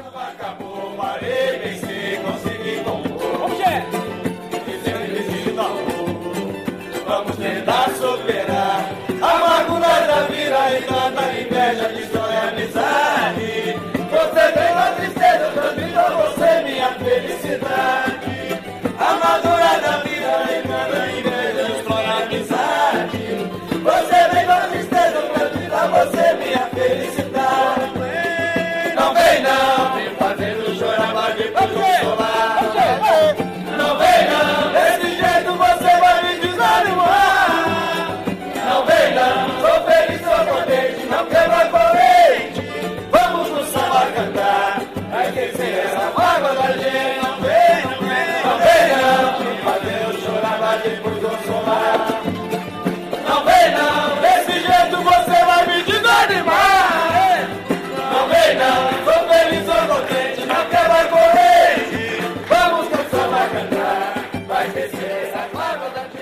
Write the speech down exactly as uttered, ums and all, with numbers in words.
Acabou, parei, venci, consegui compor. Vamos, chefe! Vamos tentar superar a amargura da vida e tanta inveja, destrói a amizade. Você vem com a tristeza, transmita você minha felicidade. A amargura da vida e tanta inveja, destrói a amizade. Você vem com a tristeza, transmita você minha felicidade. Não vem não, vem fazendo chorar, mas depois consolar. Não vem não, desse jeito você vai me desanimar. Não vem não, sou feliz, sou contente, não quebra corrente. Vamos no samba cantar, vai esquecer essa mágoa da gente. Não vem, não vem, não vem não, vem fazer eu chorar, mas depois consolar. Não vem não, desse jeito você vai me desanimar. Não vem não, sou feliz, sou contente, não quebra corrente. Vamos no samba cantar, vai esquecer essa mágoa da gente.